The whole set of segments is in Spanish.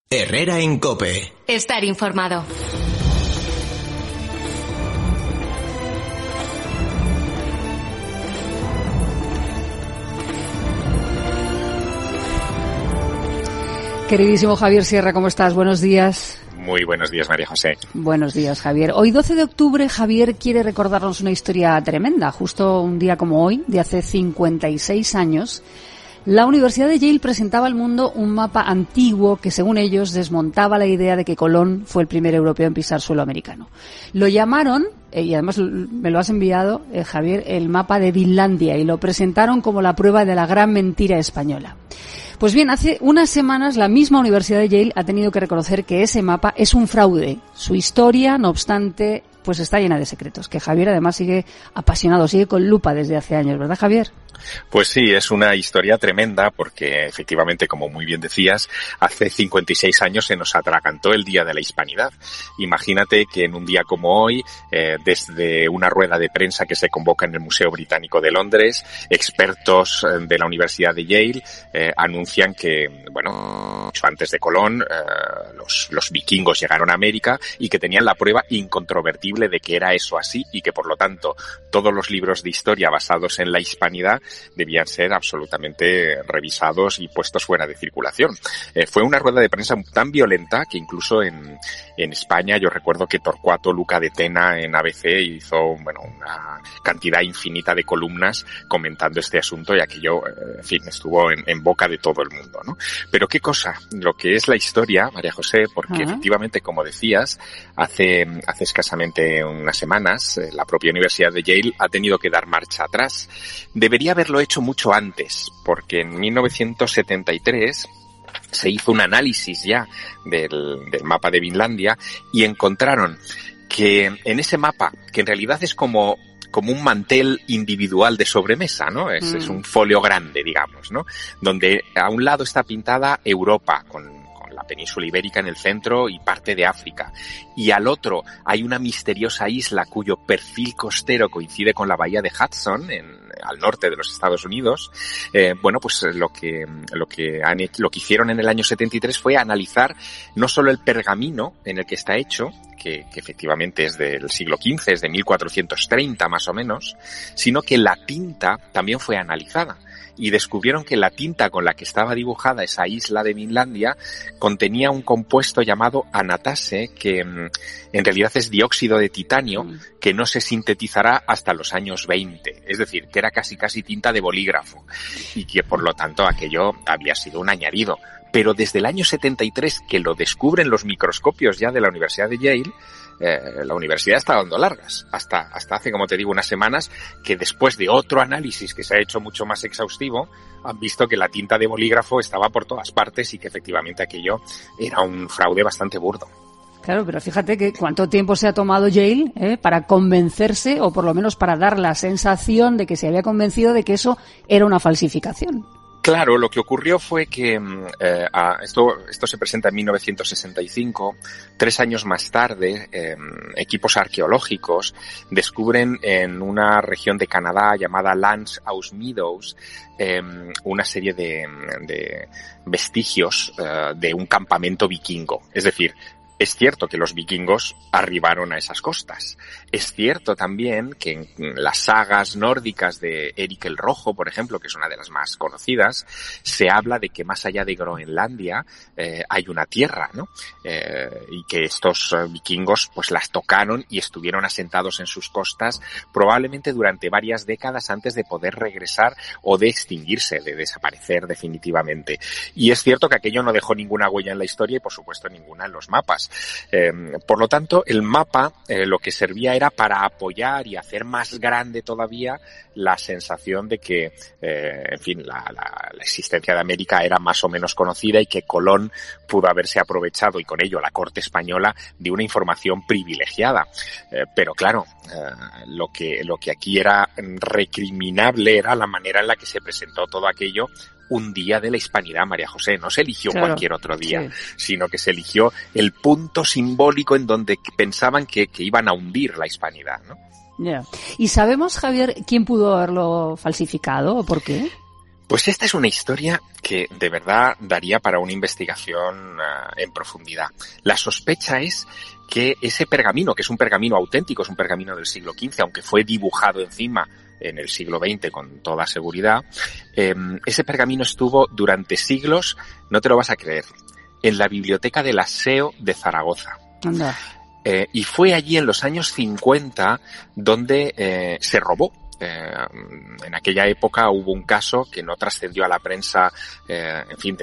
Herrera en COPE. Estar informado. Queridísimo Javier Sierra, ¿cómo estás? Buenos días. Muy buenos días, María José. Buenos días, Javier. Hoy, 12 de octubre, Javier quiere recordarnos una historia tremenda. Justo un día como hoy, de hace 56 años, la Universidad de Yale presentaba al mundo un mapa antiguo que, según ellos, desmontaba la idea de que Colón fue el primer europeo en pisar suelo americano. Lo llamaron, y además me lo has enviado, Javier, el mapa de Vinlandia, y lo presentaron como la prueba de la gran mentira española. Pues bien, hace unas semanas la misma Universidad de Yale ha tenido que reconocer que ese mapa es un fraude. Su historia, no obstante, pues está llena de secretos, que Javier además sigue apasionado, sigue con lupa desde hace años, ¿verdad, Javier? Pues sí, es una historia tremenda porque efectivamente, como muy bien decías, hace 56 años se nos atragantó el Día de la Hispanidad. Imagínate que en un día como hoy, desde una rueda de prensa que se convoca en el Museo Británico de Londres, expertos de la Universidad de Yale anuncian que, bueno, antes de Colón, los vikingos llegaron a América y que tenían la prueba incontrovertible de que era eso así y que, por lo tanto, todos los libros de historia basados en la hispanidad debían ser absolutamente revisados y puestos fuera de circulación. Fue una rueda de prensa tan violenta que incluso en España yo recuerdo que Torcuato Luca de Tena en ABC hizo, bueno, una cantidad infinita de columnas comentando este asunto y aquello, en fin, estuvo en boca de todo el mundo, ¿no? Pero qué cosa, lo que es la historia, María José, porque efectivamente, como decías, hace escasamente unas semanas, la propia Universidad de Yale ha tenido que dar marcha atrás. Debería haberlo hecho mucho antes, porque en 1973 se hizo un análisis ya del mapa de Vinlandia y encontraron que en ese mapa, que en realidad es como un mantel individual de sobremesa, ¿no? Es un folio grande, digamos, ¿no? Donde a un lado está pintada Europa, con la península ibérica en el centro y parte de África. Y al otro hay una misteriosa isla cuyo perfil costero coincide con la bahía de Hudson, al norte de los Estados Unidos. Bueno, pues lo que hicieron en el año 73 fue analizar no solo el pergamino en el que está hecho, que efectivamente es del siglo XV, es de 1430 más o menos, sino que la tinta también fue analizada. Y descubrieron que la tinta con la que estaba dibujada esa isla de Vinlandia contenía un compuesto llamado anatase, que en realidad es dióxido de titanio, que no se sintetizará hasta los años 20. Es decir, que era casi tinta de bolígrafo y que por lo tanto aquello había sido un añadido. Pero desde el año 73, que lo descubren los microscopios ya de la Universidad de Yale, la universidad está dando largas. Hasta hace, como te digo, unas semanas, que después de otro análisis que se ha hecho mucho más exhaustivo, han visto que la tinta de bolígrafo estaba por todas partes y que efectivamente aquello era un fraude bastante burdo. Claro, pero fíjate que cuánto tiempo se ha tomado Yale para convencerse, o por lo menos para dar la sensación de que se había convencido de que eso era una falsificación. Claro, lo que ocurrió fue que esto se presenta en 1965. 3 años más tarde, equipos arqueológicos descubren en una región de Canadá llamada L'Anse aux Meadows una serie de vestigios de un campamento vikingo. Es decir, es cierto que los vikingos arribaron a esas costas. Es cierto también que en las sagas nórdicas de Erik el Rojo, por ejemplo, que es una de las más conocidas, se habla de que más allá de Groenlandia hay una tierra, ¿no? Y que estos vikingos pues las tocaron y estuvieron asentados en sus costas probablemente durante varias décadas antes de poder regresar o de extinguirse, de desaparecer definitivamente. Y es cierto que aquello no dejó ninguna huella en la historia y por supuesto ninguna en los mapas. Por lo tanto, el mapa lo que servía era para apoyar y hacer más grande todavía la sensación de que, en fin, la existencia de América era más o menos conocida y que Colón pudo haberse aprovechado, y con ello la corte española, de una información privilegiada. Pero claro, lo que aquí era recriminable era la manera en la que se presentó todo aquello un día de la hispanidad, María José. No se eligió cualquier otro día, sino que se eligió el punto simbólico en donde pensaban que iban a hundir la hispanidad, ¿no? ¿Y sabemos, Javier, quién pudo haberlo falsificado o por qué? Pues esta es una historia que de verdad daría para una investigación en profundidad. La sospecha es que ese pergamino, que es un pergamino auténtico, es un pergamino del siglo XV, aunque fue dibujado encima en el siglo XX con toda seguridad, ese pergamino estuvo durante siglos, no te lo vas a creer, en la biblioteca de la SEO de Zaragoza. Anda. Y fue allí en los años 50 donde se robó. En aquella época hubo un caso que no trascendió a la prensa, en fin,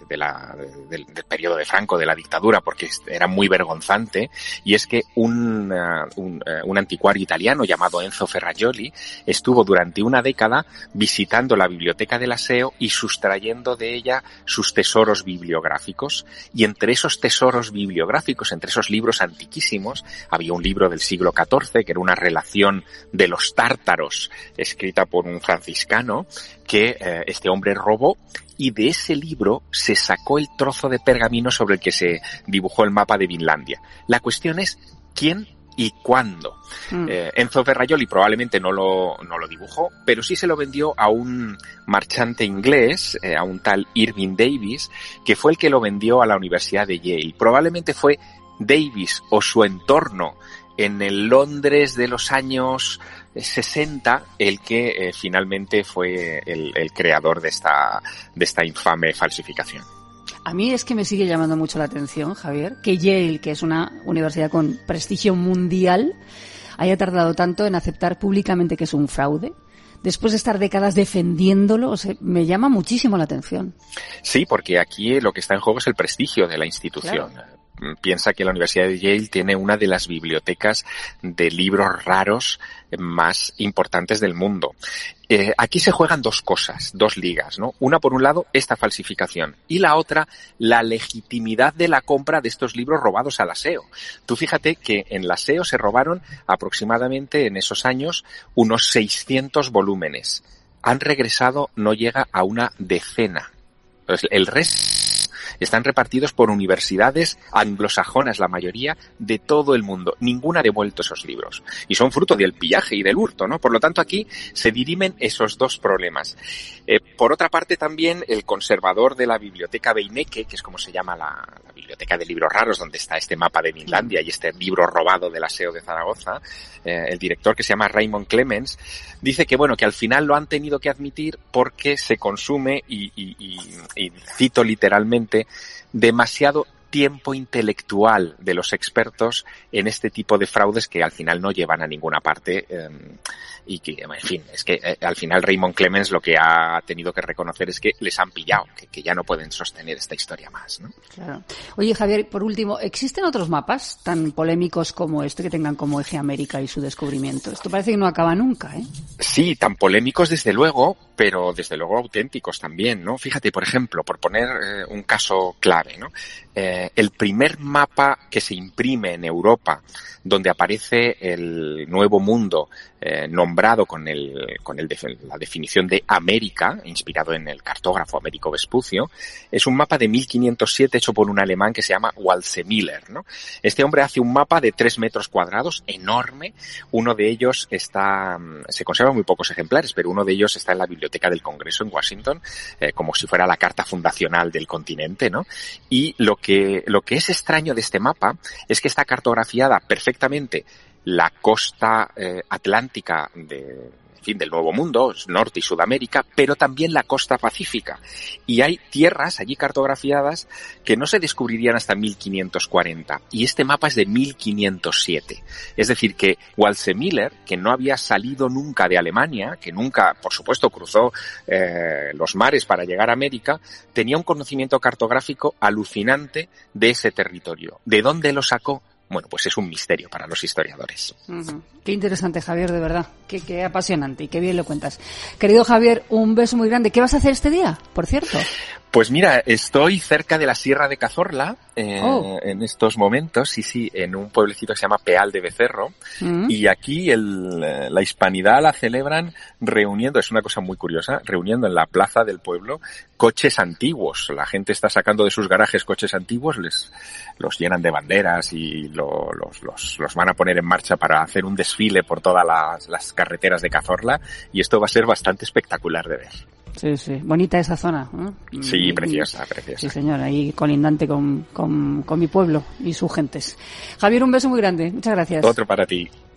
del periodo de Franco, de la dictadura, porque era muy vergonzante, y es que un anticuario italiano llamado Enzo Ferrajoli estuvo durante una década visitando la biblioteca de la SEO y sustrayendo de ella sus tesoros bibliográficos, y entre esos tesoros bibliográficos, entre esos libros antiquísimos, había un libro del siglo XIV que era una relación de los tártaros escrita por un franciscano que este hombre robó, y de ese libro se sacó el trozo de pergamino sobre el que se dibujó el mapa de Vinlandia. La cuestión es quién y cuándo. Enzo Ferrajoli probablemente no lo dibujó, pero sí se lo vendió a un marchante inglés, a un tal Irving Davis, que fue el que lo vendió a la Universidad de Yale. Probablemente fue Davis o su entorno en el Londres de los años 60 el que finalmente fue el creador de esta infame falsificación. A mí es que me sigue llamando mucho la atención, Javier, que Yale, que es una universidad con prestigio mundial, haya tardado tanto en aceptar públicamente que es un fraude. Después de estar décadas defendiéndolo, o sea, me llama muchísimo la atención. Sí, porque aquí lo que está en juego es el prestigio de la institución. Claro. Piensa que la Universidad de Yale tiene una de las bibliotecas de libros raros más importantes del mundo. Aquí se juegan dos cosas, dos ligas, ¿no? Una, por un lado, esta falsificación, y la otra, la legitimidad de la compra de estos libros robados a la SEO. Tú fíjate que en la SEO se robaron aproximadamente en esos años unos 600 volúmenes. Han regresado, no llega a una decena. Entonces, el resto están repartidos por universidades anglosajonas, la mayoría, de todo el mundo. Ninguna ha devuelto esos libros. Y son fruto del pillaje y del hurto, ¿no? Por lo tanto, aquí se dirimen esos dos problemas. Por otra parte, también el conservador de la biblioteca Beinecke, que es como se llama la biblioteca de libros raros, donde está este mapa de Vinlandia y este libro robado de la SEO de Zaragoza, el director, que se llama Raymond Clemens, dice que, bueno, que al final lo han tenido que admitir porque se consume, y cito literalmente, demasiado tiempo intelectual de los expertos en este tipo de fraudes que al final no llevan a ninguna parte, y que, en fin, es que al final Raymond Clemens lo que ha tenido que reconocer es que les han pillado, que ya no pueden sostener esta historia más, ¿no? Claro. Oye, Javier, por último, ¿existen otros mapas tan polémicos como este que tengan como eje América y su descubrimiento? Esto parece que no acaba nunca, ¿eh? Sí, tan polémicos desde luego, pero desde luego auténticos también, ¿no? Fíjate, por ejemplo, por poner un caso clave, ¿no? El primer mapa que se imprime en Europa, donde aparece el Nuevo Mundo nombrado con la definición de América, inspirado en el cartógrafo Américo Vespucio, es un mapa de 1507 hecho por un alemán que se llama Waldseemüller, ¿no? Este hombre hace un mapa de 3 metros cuadrados, enorme. Uno de ellos se conservan muy pocos ejemplares, pero uno de ellos está en la Biblioteca del Congreso en Washington, como si fuera la carta fundacional del continente, ¿no? Y lo que es extraño de este mapa es que está cartografiada perfectamente la costa atlántica del Nuevo Mundo, Norte y Sudamérica, pero también la costa pacífica. Y hay tierras allí cartografiadas que no se descubrirían hasta 1540. Y este mapa es de 1507. Es decir, que Waldseemüller, que no había salido nunca de Alemania, que nunca, por supuesto, cruzó los mares para llegar a América, tenía un conocimiento cartográfico alucinante de ese territorio. ¿De dónde lo sacó? Bueno, pues es un misterio para los historiadores. Uh-huh. Qué interesante, Javier, de verdad. Qué apasionante y qué bien lo cuentas. Querido Javier, un beso muy grande. ¿Qué vas a hacer este día, por cierto? Pues mira, estoy cerca de la Sierra de Cazorla en estos momentos, sí, en un pueblecito que se llama Peal de Becerro, y aquí la hispanidad la celebran reuniendo, es una cosa muy curiosa, reuniendo en la plaza del pueblo coches antiguos. La gente está sacando de sus garajes coches antiguos, los llenan de banderas y los van a poner en marcha para hacer un desfile por todas las carreteras de Cazorla, y esto va a ser bastante espectacular de ver. Sí, sí. Bonita esa zona, ¿no? Sí, preciosa, preciosa. Sí, señor, ahí colindante con mi pueblo y sus gentes. Javier, un beso muy grande. Muchas gracias. Otro para ti.